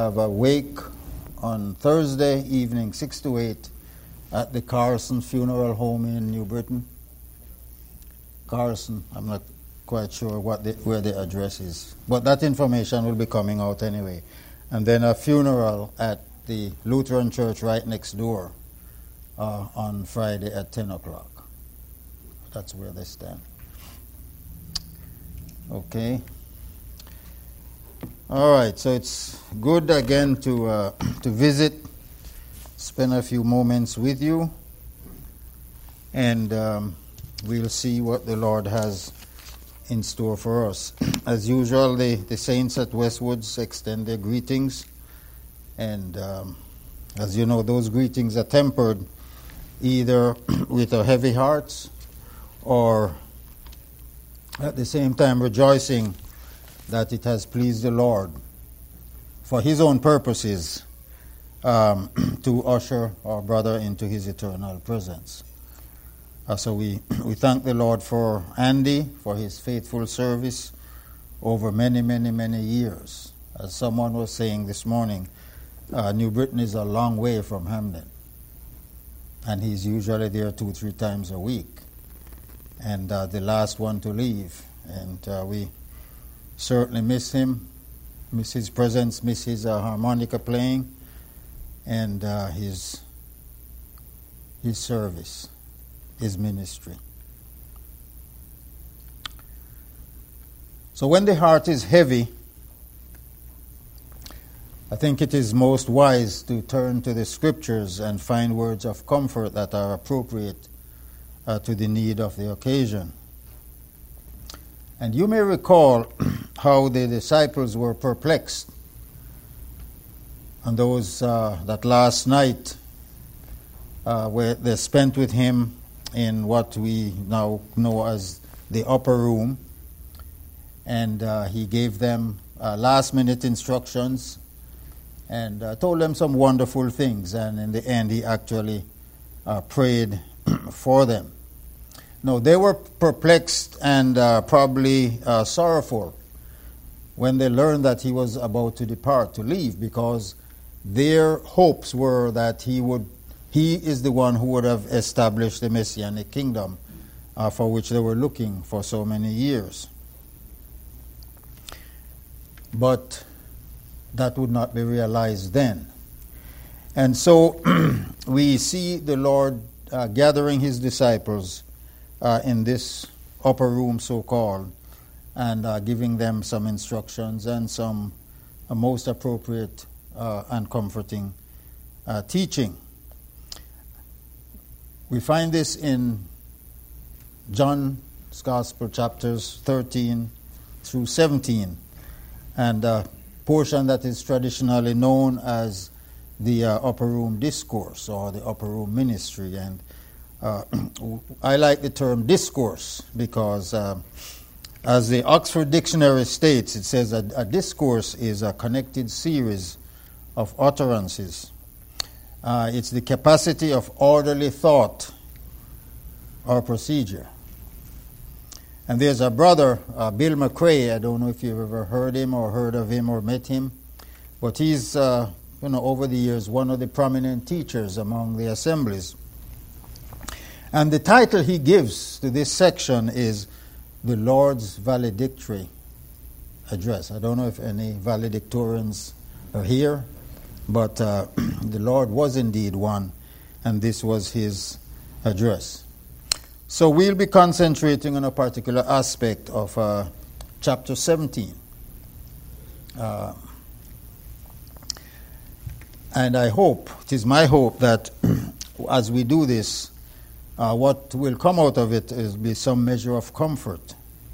have a wake on Thursday evening, 6 to 8, at the Carson Funeral Home in New Britain. Carson, I'm not quite sure where the address is, but that information will be coming out anyway. And then a funeral at the Lutheran Church right next door on Friday at 10 o'clock. That's where they stand. Okay. All right, so it's good again to visit, spend a few moments with you, and we'll see what the Lord has in store for us. As usual, the saints at Westwoods extend their greetings, and as you know, those greetings are tempered either with our heavy hearts or at the same time rejoicing that it has pleased the Lord for His own purposes to usher our brother into His eternal presence. So we thank the Lord for Andy, for his faithful service over many, many, many years. As someone was saying this morning, New Britain is a long way from Hamden. And he's usually there 2-3 times a week. And the last one to leave. And we certainly miss him, miss his presence, miss his harmonica playing, and his service, his ministry. So when the heart is heavy, I think it is most wise to turn to the Scriptures and find words of comfort that are appropriate to the need of the occasion. And you may recall how the disciples were perplexed on those that last night where they spent with him in what we now know as the upper room. And he gave them last-minute instructions and told them some wonderful things. And in the end, he actually prayed for them. No, they were perplexed and probably sorrowful when they learned that he was about to depart, to leave, because their hopes were that he is the one who would have established the Messianic kingdom for which they were looking for so many years. But that would not be realized then. And so we see the Lord gathering his disciples in this upper room, so-called, and giving them some instructions and some most appropriate and comforting teaching. We find this in John's Gospel, chapters 13 through 17, and a portion that is traditionally known as the upper room discourse or the upper room ministry. And I like the term discourse because as the Oxford Dictionary states, it says a discourse is a connected series of utterances. It's the capacity of orderly thought or procedure. And there's a brother, Bill McRae. I don't know if you've ever heard him or heard of him or met him, but he's, over the years, one of the prominent teachers among the assemblies. And the title he gives to this section is The Lord's Valedictory Address. I don't know if any valedictorians are here, but the Lord was indeed one, and this was his address. So we'll be concentrating on a particular aspect of chapter 17. And I hope, it is my hope that as we do this, what will come out of it is be some measure of comfort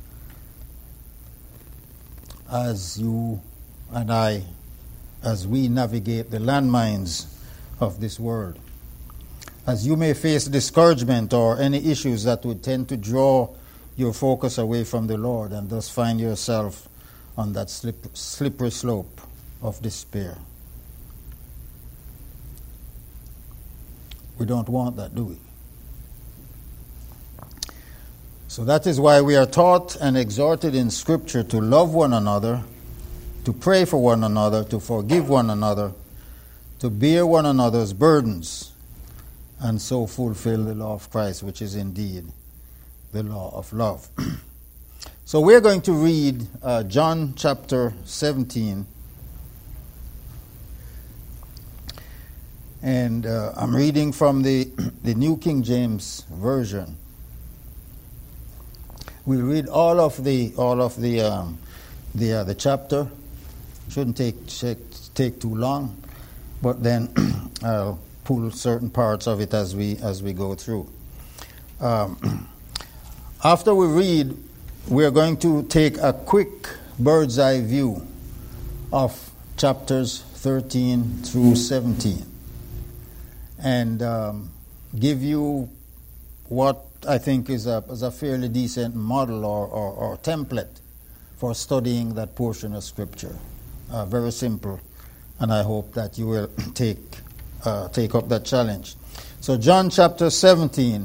as you and I, as we navigate the landmines of this world. As you may face discouragement or any issues that would tend to draw your focus away from the Lord and thus find yourself on that slippery slope of despair. We don't want that, do we? So that is why we are taught and exhorted in Scripture to love one another to pray for one another, to forgive one another, to bear one another's burdens, and so fulfill the law of Christ, which is indeed the law of love. So we're going to read John chapter 17. And I'm reading from the New King James Version. We'll read all of the chapter. Shouldn't take too long, but then I'll pull certain parts of it as we go through. After we read, we're going to take a quick bird's eye view of chapters 13 through 17. And give you what I think is a fairly decent model or template for studying that portion of Scripture. Very simple, and I hope that you will take up that challenge. So John chapter 17.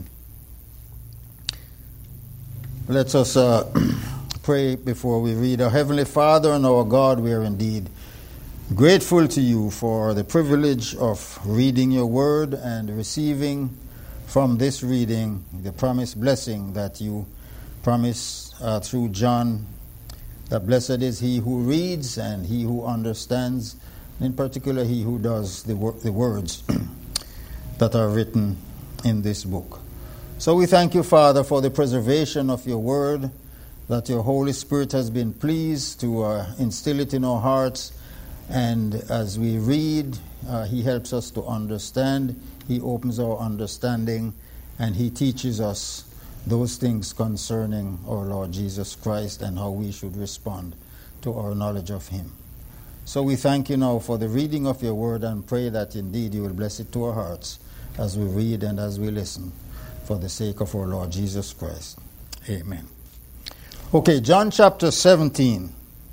Let us pray before we read. Our Heavenly Father and our God, we are indeed grateful to you for the privilege of reading your word and receiving from this reading the promised blessing that you promise through John, that blessed is he who reads and he who understands, in particular he who does the words that are written in this book. So we thank you, Father, for the preservation of your word, that your Holy Spirit has been pleased to instill it in our hearts. And as we read, he helps us to understand. He opens our understanding, and he teaches us those things concerning our Lord Jesus Christ and how we should respond to our knowledge of him. So we thank you now for the reading of your word and pray that indeed you will bless it to our hearts as we read and as we listen, for the sake of our Lord Jesus Christ. Amen. Okay, John chapter 17.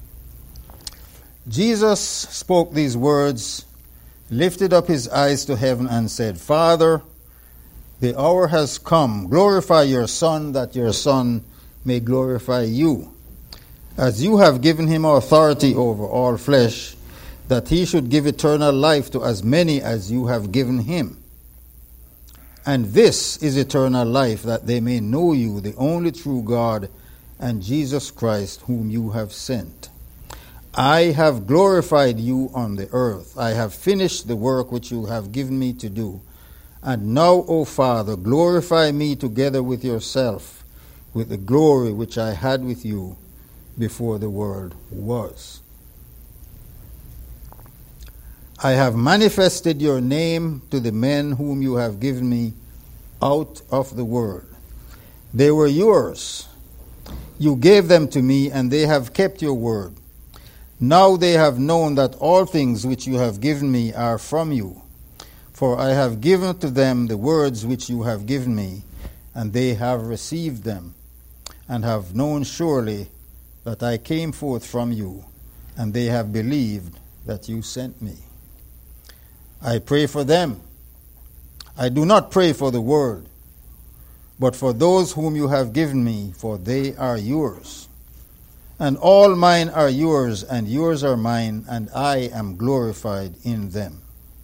Jesus spoke these words, lifted up his eyes to heaven and said, Father, the hour has come. Glorify your Son, that your Son may glorify you. As you have given him authority over all flesh, that he should give eternal life to as many as you have given him. And this is eternal life, that they may know you, the only true God, and Jesus Christ, whom you have sent. I have glorified you on the earth. I have finished the work which you have given me to do. And now, O Father, glorify me together with yourself, with the glory which I had with you before the world was. I have manifested your name to the men whom you have given me out of the world. They were yours. You gave them to me, and they have kept your word. Now they have known that all things which you have given me are from you. For I have given to them the words which you have given me, and they have received them, and have known surely that I came forth from you, and they have believed that you sent me. I pray for them. I do not pray for the world, but for those whom you have given me, for they are yours. And all mine are yours, and yours are mine, and I am glorified in them.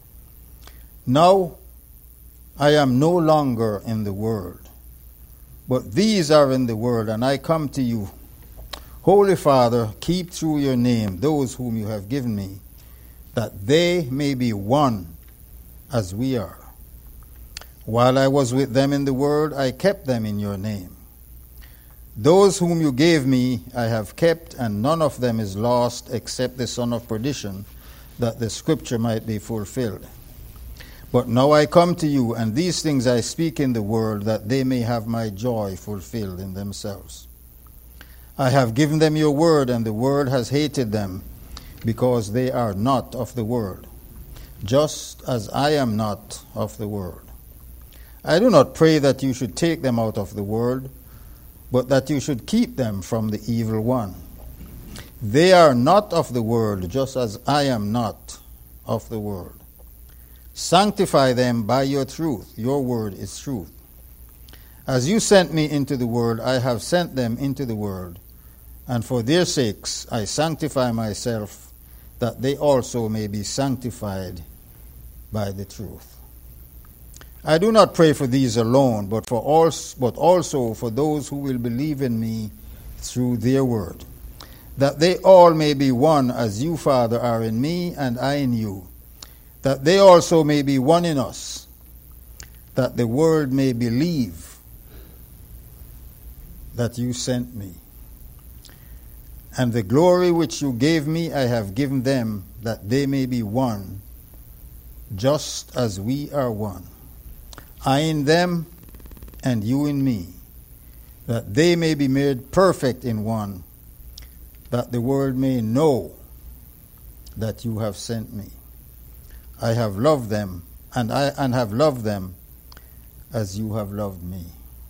Now I am no longer in the world, but these are in the world, and I come to you. Holy Father, keep through your name those whom you have given me, that they may be one as we are. While I was with them in the world, I kept them in your name. Those whom you gave me I have kept, and none of them is lost except the son of perdition, that the scripture might be fulfilled. But now I come to you, and these things I speak in the world, that they may have my joy fulfilled in themselves. I have given them your word, and the world has hated them, because they are not of the world, just as I am not of the world. I do not pray that you should take them out of the world, but that you should keep them from the evil one. They are not of the world, just as I am not of the world. Sanctify them by your truth. Your word is truth. As you sent me into the world, I have sent them into the world, and for their sakes I sanctify myself, that they also may be sanctified by the truth. I do not pray for these alone, but also for those who will believe in me through their word, that they all may be one, as you, Father, are in me and I in you, that they also may be one in us, that the world may believe that you sent me. And the glory which you gave me I have given them, that they may be one, just as we are one. I in them, and you in me, that they may be made perfect in one, that the world may know that you have sent me. I have loved them, and have loved them as you have loved me.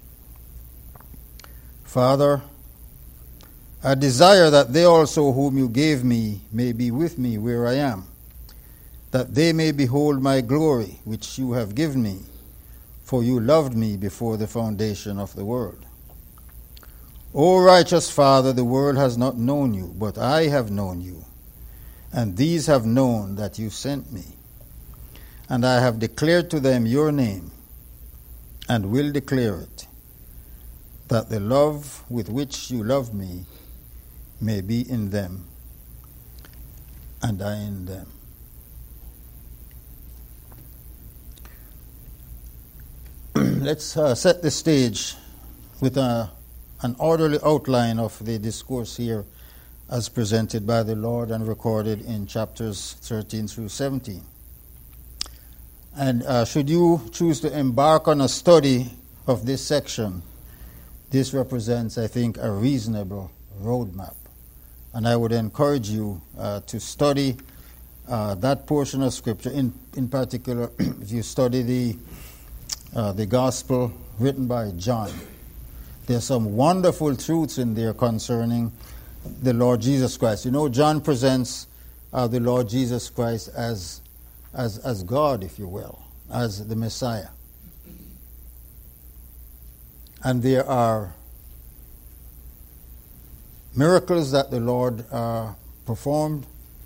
Father, I desire that they also whom you gave me may be with me where I am, that they may behold my glory which you have given me, for you loved me before the foundation of the world. O righteous Father, the world has not known you, but I have known you, and these have known that you sent me. And I have declared to them your name, and will declare it, that the love with which you loved me may be in them, and I in them. Let's set the stage with an orderly outline of the discourse here as presented by the Lord and recorded in chapters 13 through 17. And should you choose to embark on a study of this section, this represents, I think, a reasonable roadmap. And I would encourage you to study that portion of Scripture. In particular, if you study the Gospel written by John, there's some wonderful truths in there concerning the Lord Jesus Christ. You know, John presents the Lord Jesus Christ as God, if you will, as the Messiah. And there are miracles that the Lord performed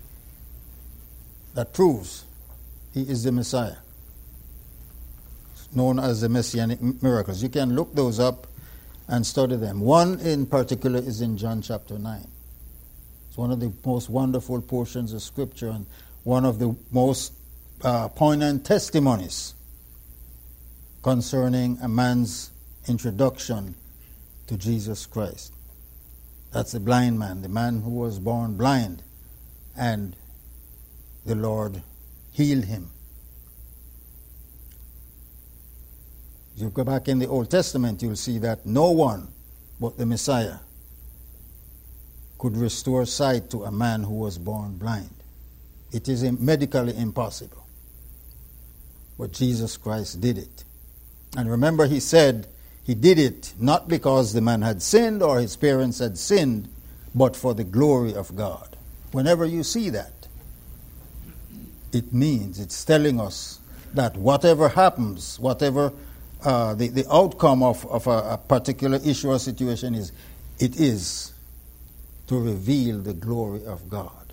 that proves he is the Messiah, known as the Messianic miracles. You can look those up and study them. One in particular is in John chapter 9. It's one of the most wonderful portions of Scripture and one of the most poignant testimonies concerning a man's introduction to Jesus Christ. That's the blind man, the man who was born blind, and the Lord healed him. If you go back in the Old Testament, you'll see that no one but the Messiah could restore sight to a man who was born blind. It is medically impossible. But Jesus Christ did it. And remember, he said he did it not because the man had sinned or his parents had sinned, but for the glory of God. Whenever you see that, it means, it's telling us that whatever happens, whatever the outcome of a particular issue or situation is, it is to reveal the glory of God.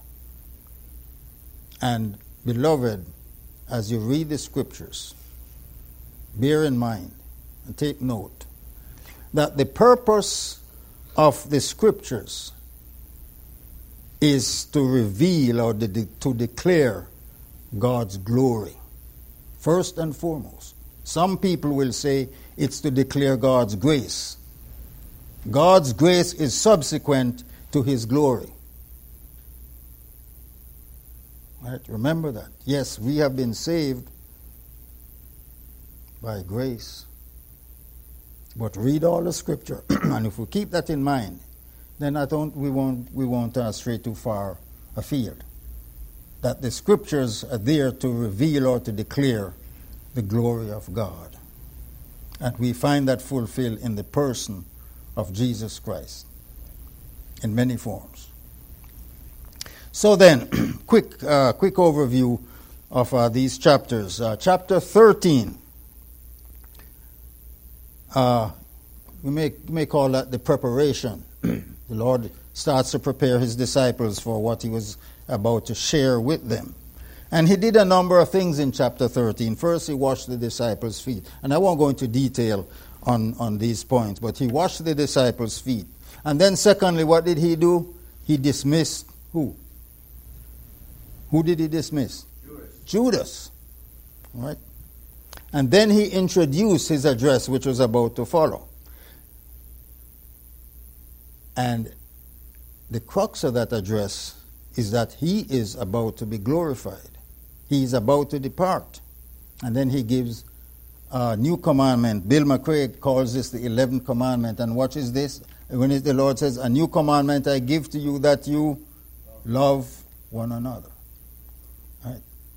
And beloved, as you read the Scriptures, bear in mind and take note that the purpose of the Scriptures is to reveal or to declare God's glory, first and foremost. Some people will say it's to declare God's grace. God's grace is subsequent to His glory. Right? Remember that. Yes, we have been saved by grace. But read all the Scripture, and if we keep that in mind, then we won't stray too far afield. That the Scriptures are there to reveal or to declare the glory of God. And we find that fulfilled in the person of Jesus Christ in many forms. So then, quick overview of these chapters. Chapter 13, we may call that the preparation. The Lord starts to prepare His disciples for what He was about to share with them. And he did a number of things in chapter 13. First, he washed the disciples' feet. And I won't go into detail on these points, but he washed the disciples' feet. And then secondly, what did he do? He dismissed who? Who did he dismiss? Judas. Right? And then he introduced his address, which was about to follow. And the crux of that address is that he is about to be glorified. He is about to depart. And then he gives a new commandment. Bill McCrae calls this the 11th commandment. And what is this? When the Lord says, a new commandment I give to you, that you love one another. Right?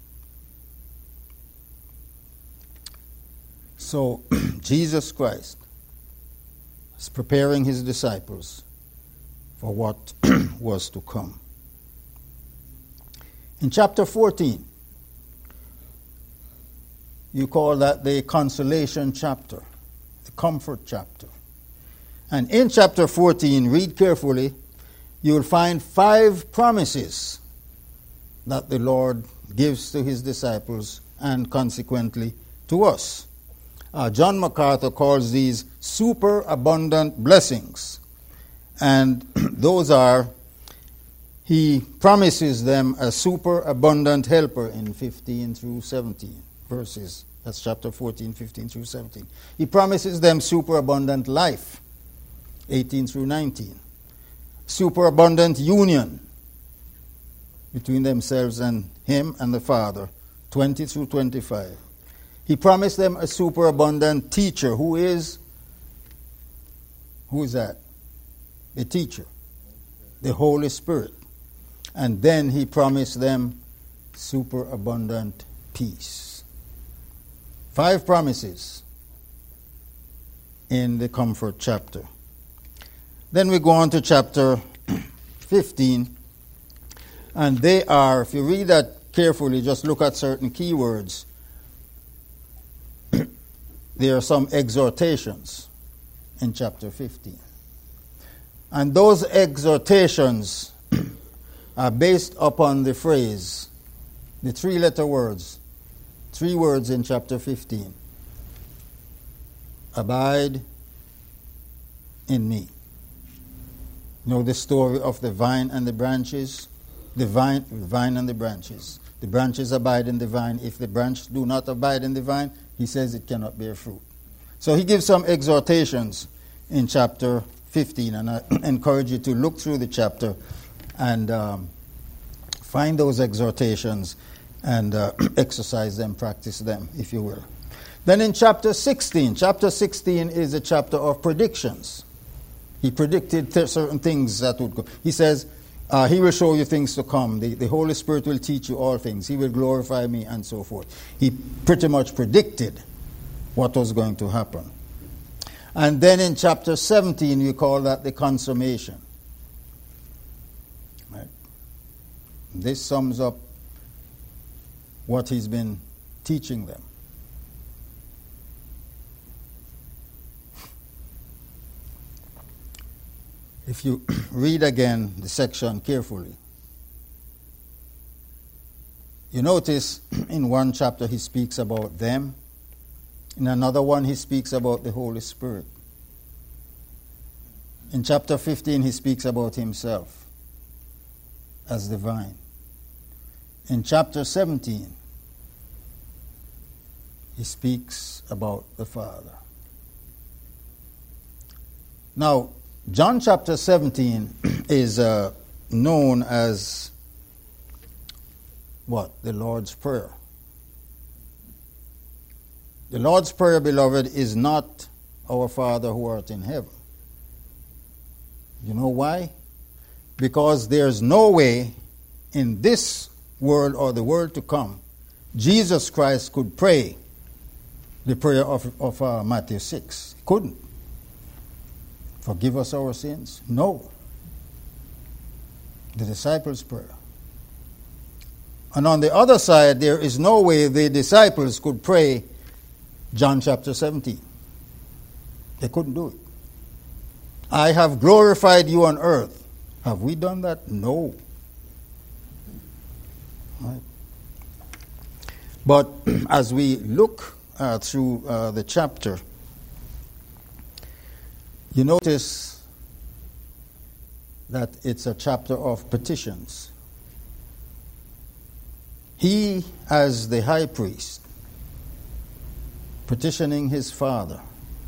So, Jesus Christ is preparing his disciples for what was to come. In chapter 14, you call that the consolation chapter, the comfort chapter. And in chapter 14, read carefully, you will find 5 promises that the Lord gives to his disciples and consequently to us. John MacArthur calls these superabundant blessings. And those are, he promises them a superabundant helper in 15 through 17 verses. That's chapter 14, 15 through 17. He promises them superabundant life, 18 through 19. Superabundant union between themselves and him and the Father, 20 through 25. He promised them a superabundant teacher. Who is that? The teacher, the Holy Spirit. And then he promised them superabundant peace. 5 promises in the comfort chapter. Then we go on to chapter 15. And they are, if you read that carefully, just look at certain keywords. There are some exhortations in chapter 15. And those exhortations are based upon the phrase, the 3-letter words, 3 words in chapter 15. Abide in me. You know the story of the vine and the branches? The vine and the branches. The branches abide in the vine. If the branch do not abide in the vine, he says it cannot bear fruit. So he gives some exhortations in chapter 15, and I encourage you to look through the chapter and find those exhortations and exercise them, practice them, if you will. Then in chapter 16 is a chapter of predictions. He predicted certain things that would go. He says, he will show you things to come. The Holy Spirit will teach you all things. He will glorify me, and so forth. He pretty much predicted what was going to happen. And then in chapter 17, we call that the consummation. Right? This sums up what he's been teaching them. If you read again the section carefully, you notice in one chapter he speaks about them. In another one he speaks about the Holy Spirit. In chapter 15 he speaks about himself as the vine. In chapter 17 he speaks about the Father. Now, John chapter 17 is known as what? The Lord's Prayer. The Lord's Prayer, beloved, is not our Father who art in heaven. You know why? Because there's no way in this world or the world to come Jesus Christ could pray the prayer of Matthew 6. He couldn't. Forgive us our sins? No. The disciples' prayer. And on the other side, there is no way the disciples could pray John chapter 17. They couldn't do it. I have glorified you on earth. Have we done that? No. Right? But as we look through the chapter, you notice that it's a chapter of petitions. He, as the high priest, petitioning his Father,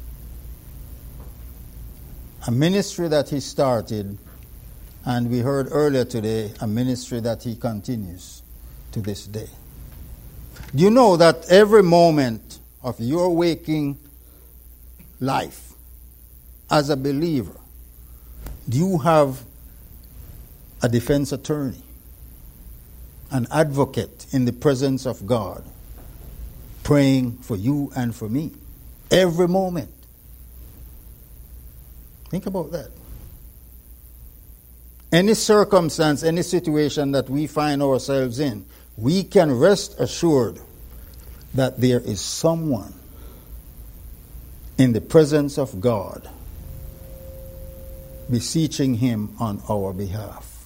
a ministry that he started, and we heard earlier today, a ministry that he continues to this day. Do you know that every moment of your waking life as a believer, you have a defense attorney, an advocate in the presence of God, praying for you and for me every moment? Think about that. Any circumstance, any situation that we find ourselves in, we can rest assured that there is someone in the presence of God beseeching him on our behalf.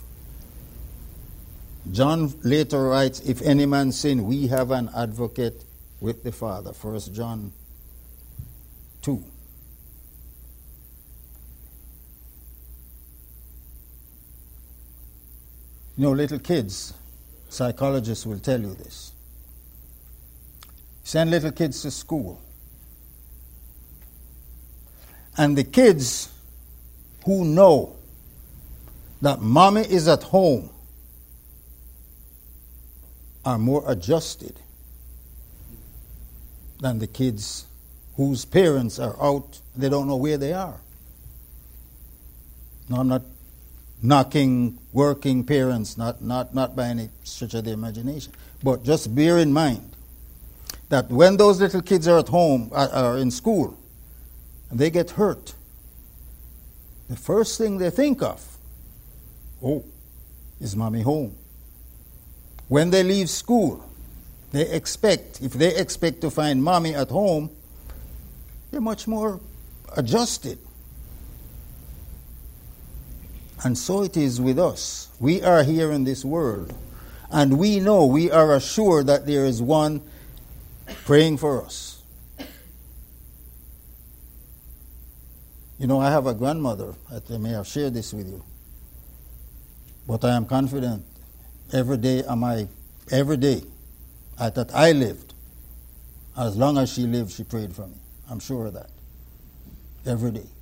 John later writes, if any man sin, we have an advocate with the Father. 1 John 2. You know, little kids, psychologists will tell you this. Send little kids to school. And the kids who know that mommy is at home are more adjusted than the kids whose parents are out, they don't know where they are. No, I'm not knocking working parents, not by any stretch of the imagination. But just bear in mind that when those little kids are at home, are in school, and they get hurt, the first thing they think of, is mommy home? When they leave school, if they expect to find mommy at home, they're much more adjusted. And so it is with us. We are here in this world, and we know, we are assured that there is one praying for us. You know, I have a grandmother. I may have shared this with you. But I am confident every day that I lived, as long as she lived, she prayed for me. I'm sure of that. Every day.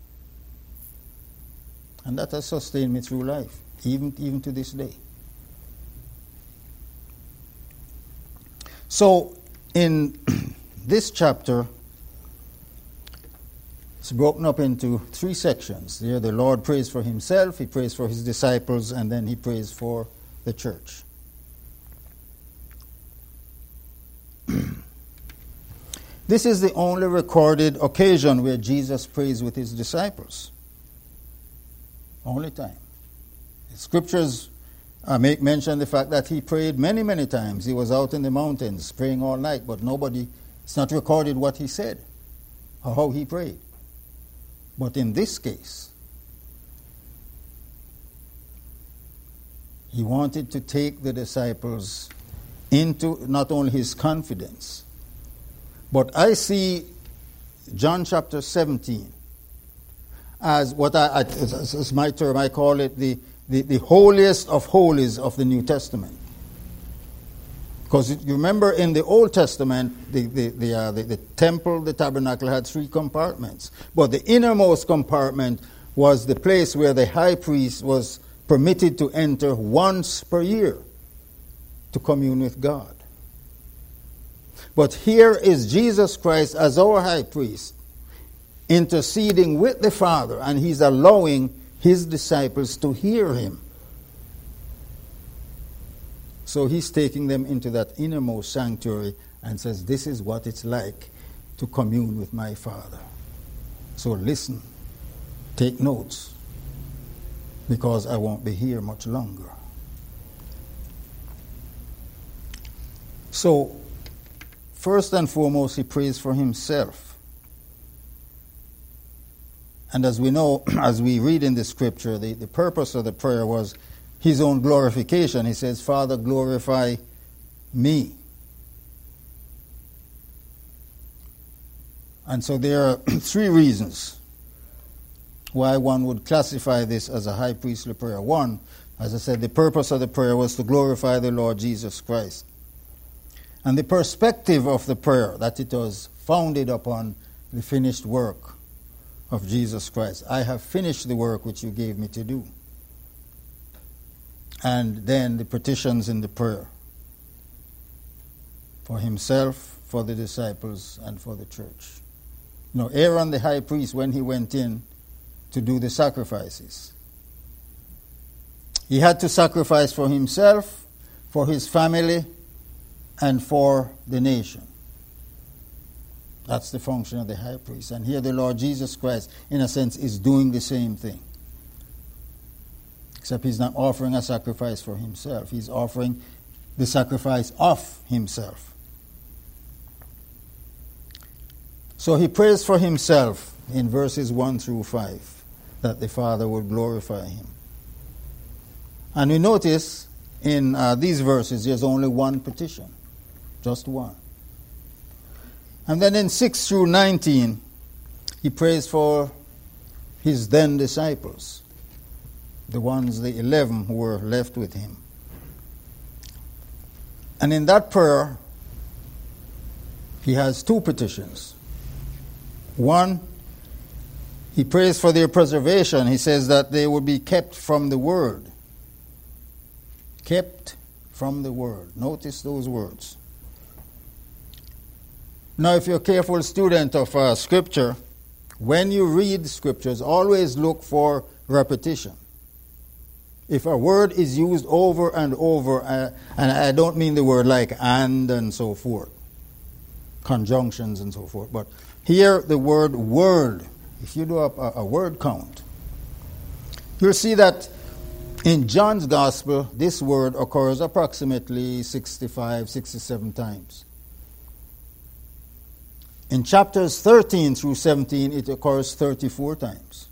And that has sustained me through life, even to this day. So, in this chapter, it's broken up into 3 sections. There the Lord prays for himself, he prays for his disciples, and then he prays for the church. This is the only recorded occasion where Jesus prays with his disciples. Only time. The scriptures make mention of the fact that he prayed many, many times. He was out in the mountains praying all night, but it's not recorded what he said or how he prayed. But in this case, he wanted to take the disciples into not only his confidence, but I see John chapter 17 as what as my term, I call it the holiest of holies of the New Testament. Because you remember in the Old Testament, the temple, the tabernacle had 3 compartments. But the innermost compartment was the place where the high priest was permitted to enter once per year to commune with God. But here is Jesus Christ as our high priest, interceding with the Father, and he's allowing his disciples to hear him. So he's taking them into that innermost sanctuary and says, this is what it's like to commune with my Father. So listen, take notes, because I won't be here much longer. So, first and foremost, he prays for himself. And as we know, as we read in the scripture, the purpose of the prayer was his own glorification. He says, Father, glorify me. And so there are three reasons why one would classify this as a high priestly prayer. One, as I said, the purpose of the prayer was to glorify the Lord Jesus Christ. And the perspective of the prayer, that it was founded upon the finished work of Jesus Christ. I have finished the work which you gave me to do. And then the petitions in the prayer for himself, for the disciples, and for the church. You know, Aaron the high priest, when he went in to do the sacrifices, he had to sacrifice for himself, for his family, and for the nation. That's the function of the high priest. And here the Lord Jesus Christ, in a sense, is doing the same thing. Except he's not offering a sacrifice for himself. He's offering the sacrifice of himself. So he prays for himself in verses 1 through 5, that the Father would glorify him. And we notice in these verses there's only one petition. Just one. And then in 6 through 19, he prays for his then disciples, the 11 who were left with him. And in that prayer, he has two petitions. One, he prays for their preservation. He says that they would be kept from the word. Kept from the word. Notice those words. Now, if you're a careful student of Scripture, when you read Scriptures, always look for repetition. If a word is used over and over, and I don't mean the word like and so forth, conjunctions and so forth, but here the word word, if you do a word count, you'll see that in John's Gospel, this word occurs approximately 65, 67 times. In chapters 13 through 17, it occurs 34 times.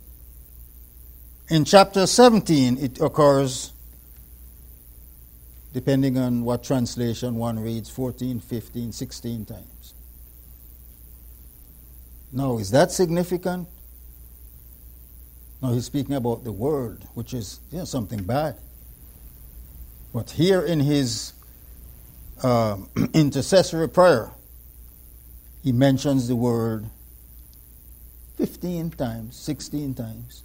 In chapter 17, it occurs, depending on what translation one reads, 14, 15, 16 times. Now, is that significant? No, he's speaking about the word, which is something bad. But here in his intercessory prayer, he mentions the word 15 times, 16 times.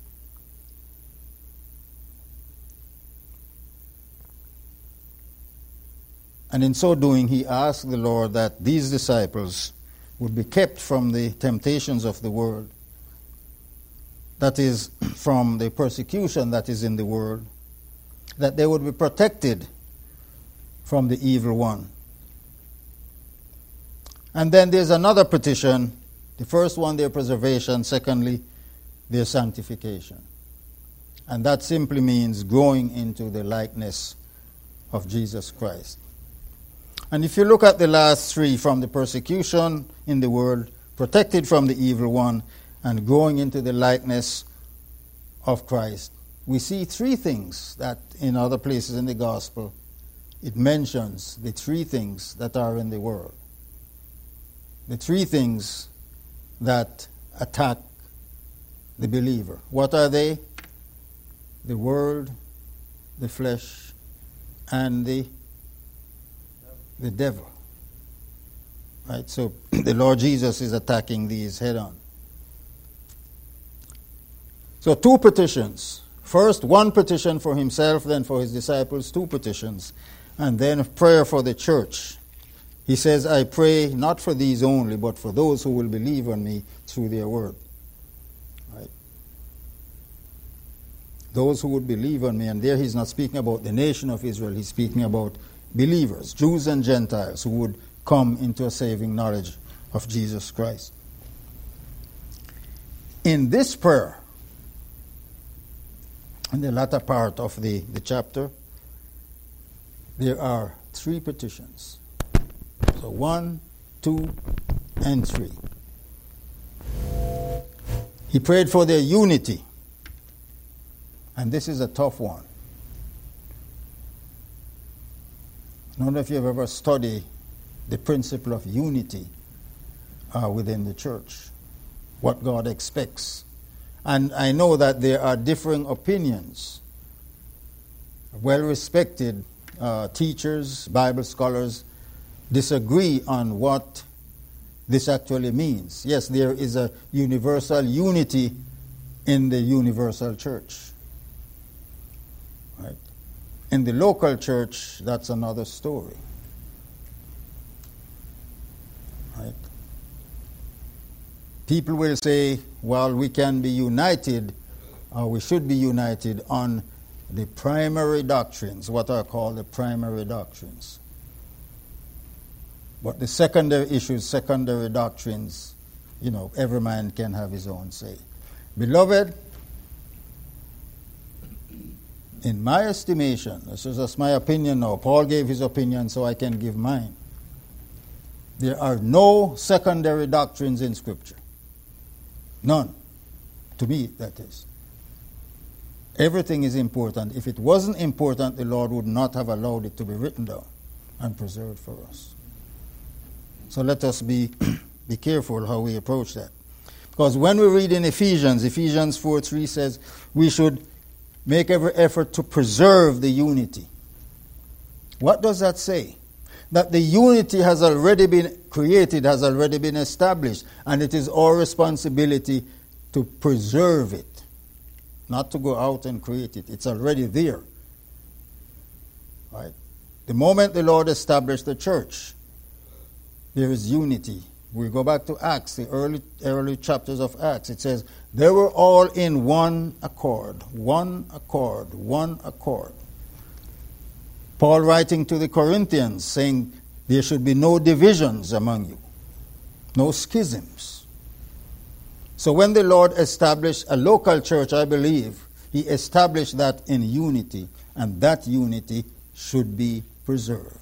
And in so doing, he asked the Lord that these disciples would be kept from the temptations of the world, that is, from the persecution that is in the world, that they would be protected from the evil one. And then there's another petition. The first one, their preservation. Secondly, their sanctification. And that simply means growing into the likeness of Jesus Christ. And if you look at the last three, from the persecution in the world, protected from the evil one, and growing into the likeness of Christ, we see three things that in other places in the gospel, it mentions the three things that are in the world. The three things that attack the believer. What are they? The world, the flesh, and the devil. Right? So the Lord Jesus is attacking these head on. So two petitions. First, one petition for himself, then for his disciples, two petitions. And then a prayer for the church. He says, I pray not for these only, but for those who will believe on me through their word. Right? Those who would believe on me. And there he's not speaking about the nation of Israel. He's speaking about believers, Jews and Gentiles, who would come into a saving knowledge of Jesus Christ. In this prayer, in the latter part of the chapter, there are three petitions. So 1, 2, and 3. He prayed for their unity. And this is a tough one. I don't know if you've ever studied the principle of unity within the church, what God expects. And I know that there are differing opinions. Well-respected teachers, Bible scholars disagree on what this actually means. Yes, there is a universal unity in the universal church. Right? In the local church, that's another story. Right? People will say, well, we can be united, or we should be united on the primary doctrines, what are called the primary doctrines. But the secondary issues, secondary doctrines, every man can have his own say. Beloved, in my estimation, this is just my opinion now, Paul gave his opinion, so I can give mine. There are no secondary doctrines in Scripture. None. To me, that is. Everything is important. If it wasn't important, the Lord would not have allowed it to be written down and preserved for us. So let us be careful how we approach that. Because when we read in Ephesians 4:3 says, we should make every effort to preserve the unity. What does that say? That the unity has already been created, has already been established, and it is our responsibility to preserve it. Not to go out and create it. It's already there. Right? The moment the Lord established the church, there is unity. We go back to Acts, the early chapters of Acts. It says, they were all in one accord. One accord. One accord. Paul writing to the Corinthians saying, there should be no divisions among you. No schisms. So when the Lord established a local church, I believe, He established that in unity, and that unity should be preserved.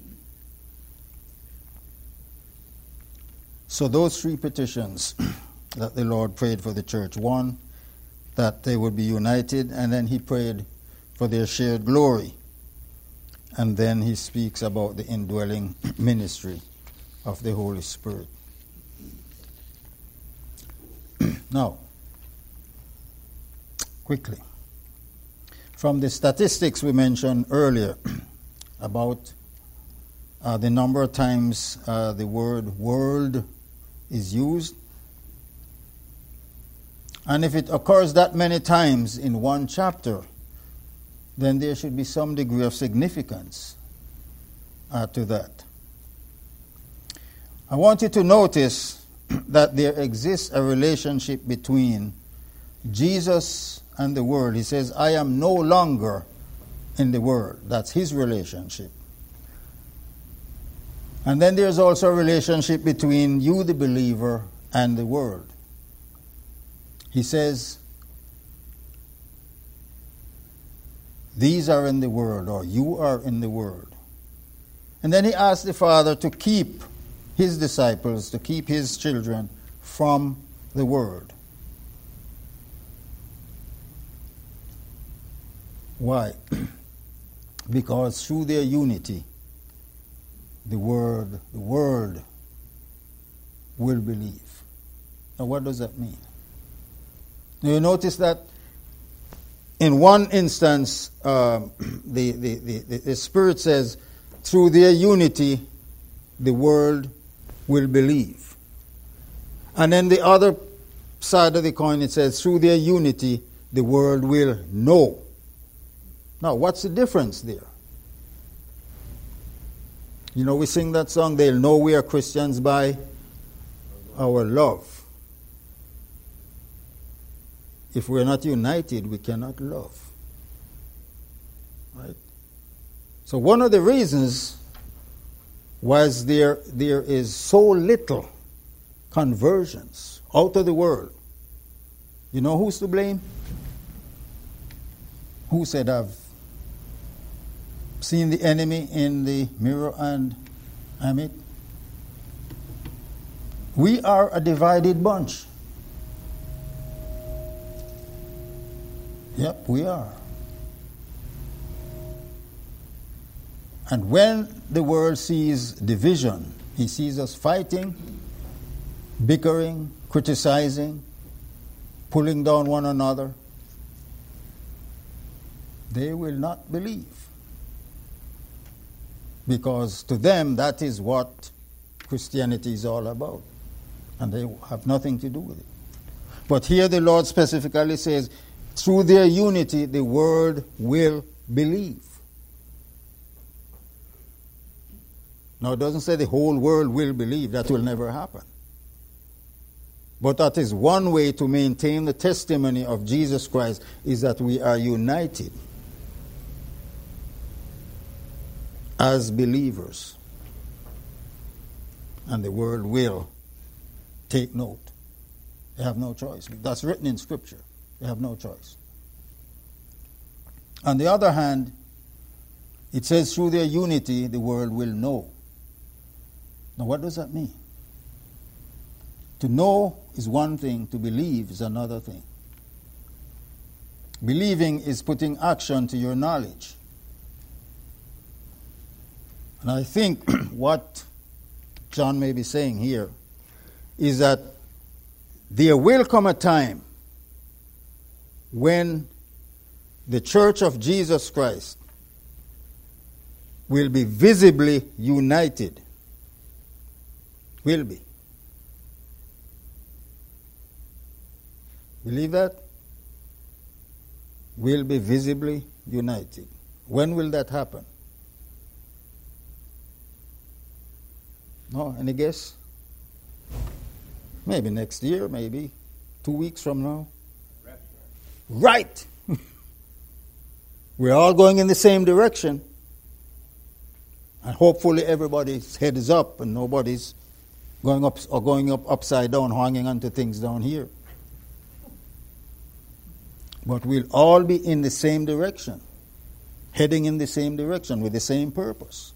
So those three petitions that the Lord prayed for the church. One, that they would be united, and then He prayed for their shared glory. And then He speaks about the indwelling ministry of the Holy Spirit. Now, quickly, from the statistics we mentioned earlier about the number of times the word world is used, and if it occurs that many times in one chapter, then there should be some degree of significance to that. I want you to notice that there exists a relationship between Jesus and the world. He says, I am no longer in the world. That's His relationship. And then there's also a relationship between you, the believer, and the world. He says, these are in the world, or you are in the world. And then He asked the Father to keep His disciples, to keep His children from the world. Why? Because through their unity, the world will believe. Now what does that mean? Now you notice that in one instance, the Spirit says, through their unity, the world will believe. And then the other side of the coin, it says, through their unity, the world will know. Now, what's the difference there? You know, we sing that song, they'll know we are Christians by our love. If we're not united, we cannot love. Right? So one of the reasons was there is so little conversions out of the world. You know who's to blame? Who said, I've seen the enemy in the mirror and I'm it? We are a divided bunch. Yep, we are. And when the world sees division, he sees us fighting, bickering, criticizing, pulling down one another, they will not believe. Because to them, that is what Christianity is all about. And they have nothing to do with it. But here the Lord specifically says, through their unity, the world will believe. Now, it doesn't say the whole world will believe. That will never happen. But that is one way to maintain the testimony of Jesus Christ, is that we are united as believers. And the world will take note. They have no choice. That's written in Scripture. They have no choice. On the other hand, it says through their unity, the world will know. Now, what does that mean? To know is one thing, to believe is another thing. Believing is putting action to your knowledge. And I think what John may be saying here is that there will come a time when the Church of Jesus Christ will be visibly united. Will be. Believe that? Will be visibly united. When will that happen? No, any guess? Maybe next year, maybe 2 weeks from now. Right! We're all going in the same direction. And hopefully everybody's head is up and nobody's going up upside down, hanging onto things down here. But we'll all be in the same direction, heading in the same direction with the same purpose.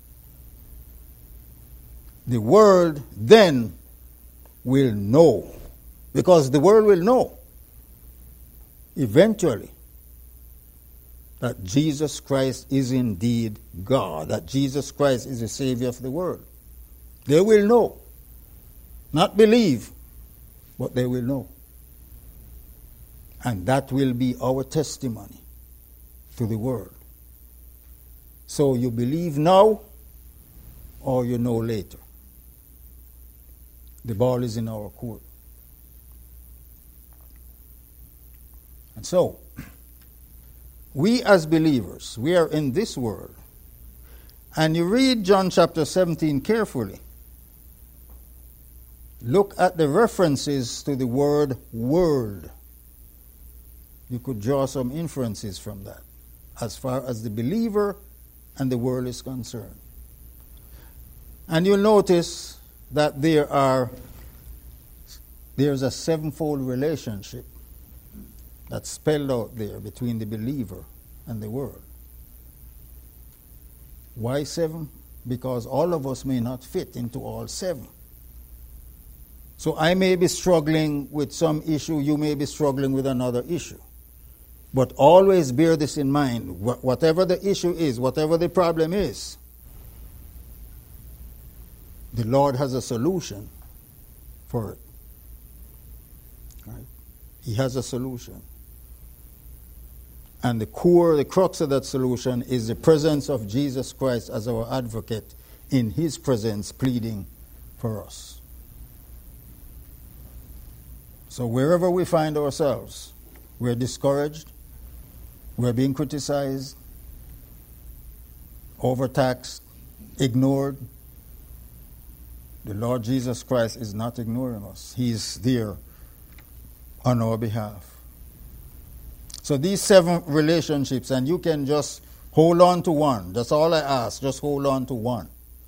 The world then will know, because the world will know eventually that Jesus Christ is indeed God, that Jesus Christ is the Savior of the world. They will know. Not believe, but they will know. And that will be our testimony to the world. So you believe now or you know later. The ball is in our court. And so, we as believers, we are in this world. And you read John chapter 17 carefully. Look at the references to the word world. You could draw some inferences from that as far as the believer and the world is concerned. And you'll notice that there's a sevenfold relationship that's spelled out there between the believer and the world. Why 7? Because all of us may not fit into all 7. So I may be struggling with some issue, you may be struggling with another issue. But always bear this in mind. Whatever the issue is, whatever the problem is, the Lord has a solution for it. Right? He has a solution. And the crux of that solution is the presence of Jesus Christ as our advocate, in his presence pleading for us. So wherever we find ourselves, we're discouraged, we're being criticized, overtaxed, ignored, the Lord Jesus Christ is not ignoring us. He's there on our behalf. So these 7 relationships, and you can just hold on to one. That's all I ask. Just hold on to one.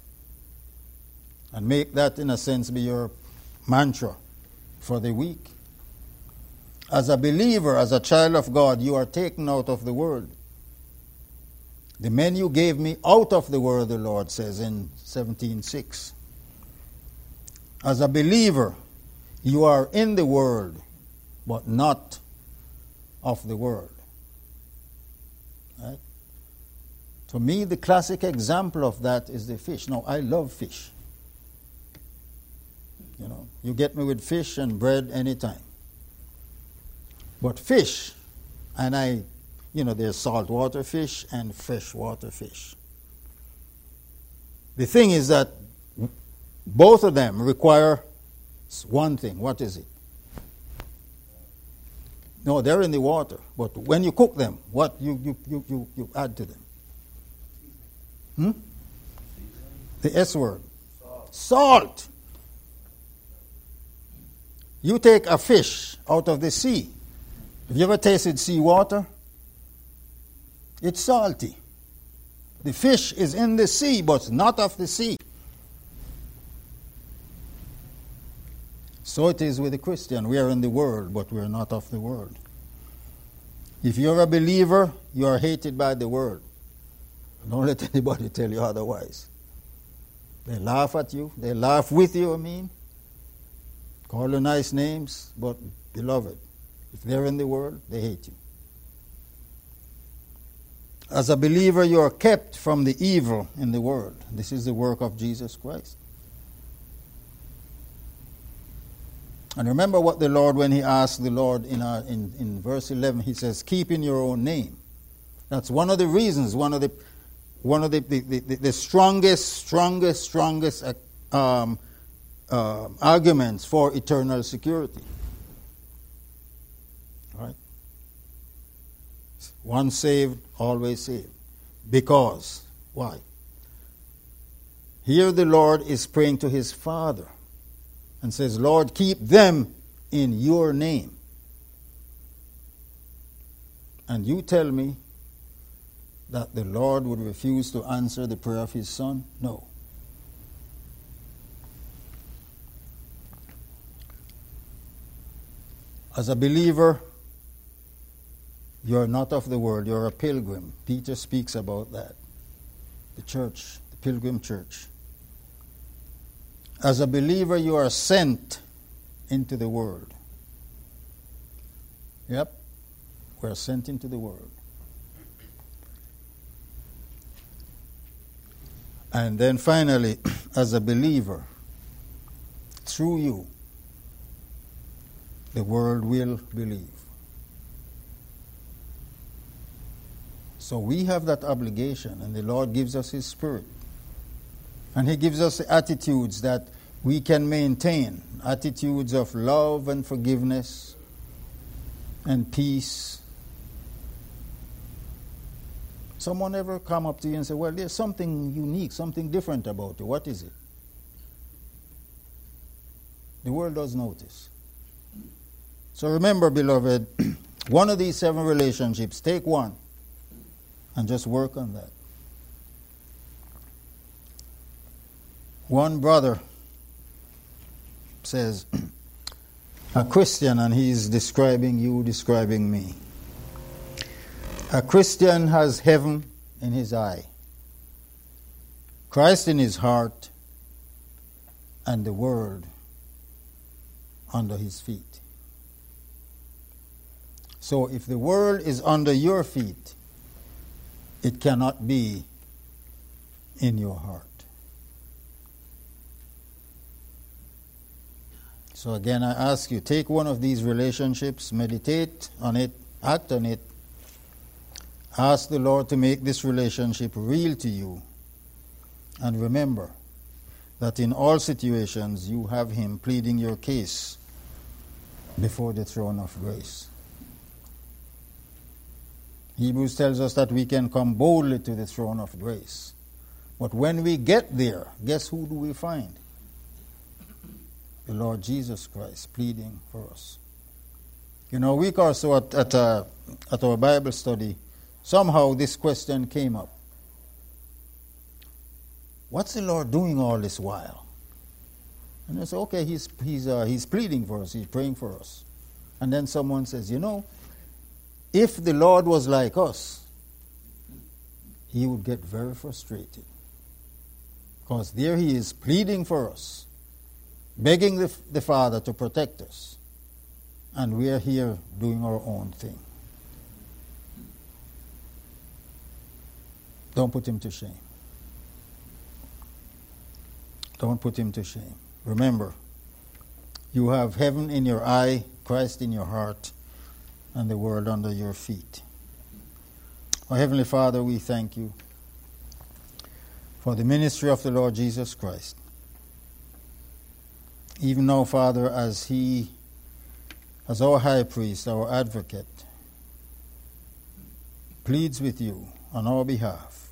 And make that, in a sense, be your mantra for the week. As a believer, as a child of God, you are taken out of the world. The men you gave me out of the world, the Lord says in 17:6. As a believer, you are in the world, but not of the world. Right? For me, the classic example of that is the fish. Now, I love fish. You know, you get me with fish and bread anytime. But fish, and there's saltwater fish and freshwater fish. The thing is that both of them require one thing. What is it? No, they're in the water. But when you cook them, what you add to them? The S word. Salt. You take a fish out of the sea. Have you ever tasted seawater? It's salty. The fish is in the sea, but not of the sea. So it is with the Christian. We are in the world, but we are not of the world. If you're a believer, you are hated by the world. Don't let anybody tell you otherwise. They laugh at you. They laugh with you, Call you nice names, but beloved, if they're in the world, they hate you. As a believer, you are kept from the evil in the world. This is the work of Jesus Christ. And remember what the Lord, when he asked the Lord in verse 11, he says, keep in your own name. That's one of the reasons, one of the strongest arguments for eternal security. Right? Once saved, always saved. Because, why? Here the Lord is praying to his Father and says, Lord, keep them in your name. And you tell me that the Lord would refuse to answer the prayer of his Son? No. As a believer, you're not of the world, you're a pilgrim. Peter speaks about that. The church, the pilgrim church. As a believer, you are sent into the world. Yep, we're sent into the world. And then finally, as a believer, through you, the world will believe. So we have that obligation, and the Lord gives us his Spirit. And he gives us attitudes that we can maintain, attitudes of love and forgiveness and peace. Someone ever come up to you and say, well, there's something unique, something different about you. What is it? The world does notice. So remember, beloved, one of these 7 relationships, take one and just work on that. One brother says, a Christian, and he's describing you, describing me. A Christian has heaven in his eye, Christ in his heart, and the world under his feet. So if the world is under your feet, it cannot be in your heart. So again, I ask you, take one of these relationships, meditate on it, act on it. Ask the Lord to make this relationship real to you. And remember that in all situations you have him pleading your case before the throne of grace. Hebrews tells us that we can come boldly to the throne of grace. But when we get there, guess who do we find? The Lord Jesus Christ pleading for us. You know, a week or so at our Bible study, somehow this question came up. What's the Lord doing all this while? And I said, okay, he's pleading for us, he's praying for us. And then someone says, you know, if the Lord was like us, he would get very frustrated. Because there he is pleading for us, begging the Father to protect us. And we are here doing our own thing. Don't put him to shame. Don't put him to shame. Remember, you have heaven in your eye, Christ in your heart, and the world under your feet. Our Heavenly Father, we thank you for the ministry of the Lord Jesus Christ. Even now, Father, as our high priest, our advocate, pleads with you on our behalf,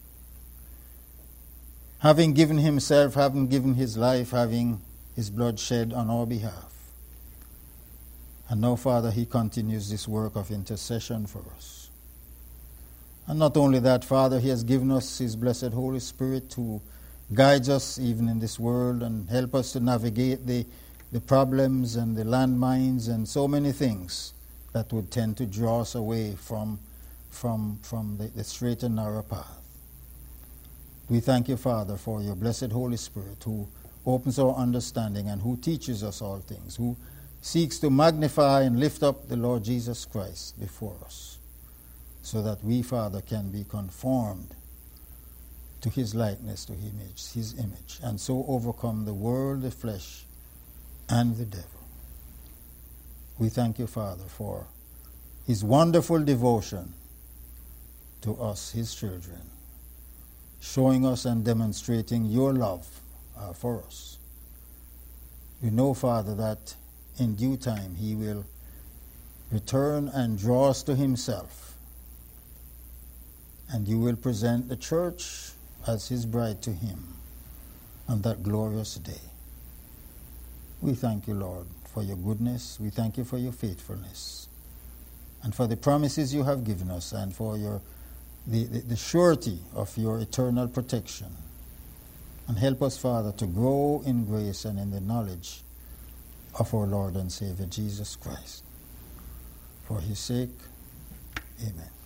having given himself, having given his life, having his blood shed on our behalf. And now, Father, he continues this work of intercession for us. And not only that, Father, he has given us his blessed Holy Spirit who guides us even in this world and help us to navigate the problems and the landmines and so many things that would tend to draw us away from the straight and narrow path. We thank you, Father, for your blessed Holy Spirit who opens our understanding and who teaches us all things, who seeks to magnify and lift up the Lord Jesus Christ before us, so that we, Father, can be conformed to his likeness, to his image, and so overcome the world, the flesh, and the devil. We thank you, Father, for his wonderful devotion to us, his children, showing us and demonstrating your love for us. We know, Father, that in due time he will return and draw us to himself, and you will present the church as his bride to him on that glorious day. We thank you, Lord, for your goodness. We thank you for your faithfulness and for the promises you have given us and for the surety of your eternal protection. And help us, Father, to grow in grace and in the knowledge of our Lord and Savior Jesus Christ. For his sake, amen.